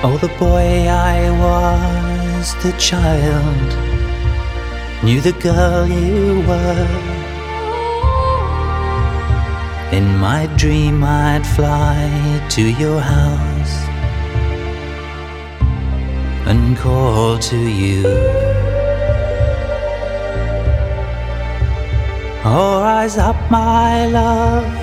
Oh, the boy I was, the child, knew the girl you were. In my dream I'd fly to your house and call to you. Oh, rise up, my love,